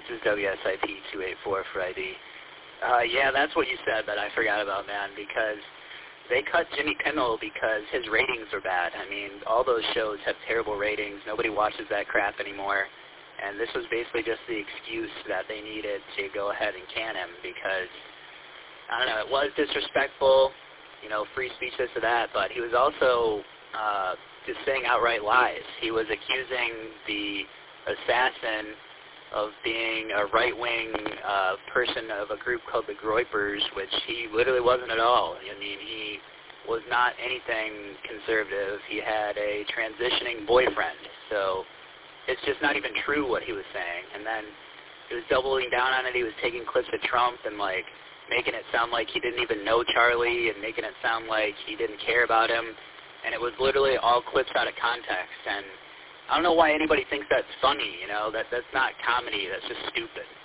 is WSIP-284 for ID. Yeah, that's what you said that I forgot about, man, because they cut Jimmy Kimmel because his ratings are bad. I mean, all those shows have terrible ratings. Nobody watches that crap anymore. And this was basically just the excuse that they needed to go ahead and can him because, I don't know, it was disrespectful, you know, free speech, this or that, but he was also just saying outright lies. He was accusing the assassin of being a right-wing person of a group called the Groypers, which he literally wasn't at all. I mean, he was not anything conservative. He had a transitioning boyfriend, so it's just not even true what he was saying. And then he was doubling down on it. He was taking clips of Trump and, like, making it sound like he didn't even know Charlie and making it sound like he didn't care about him. And it was literally all clips out of context. And I don't know why anybody thinks that's funny, you know. That's not comedy. That's just stupid.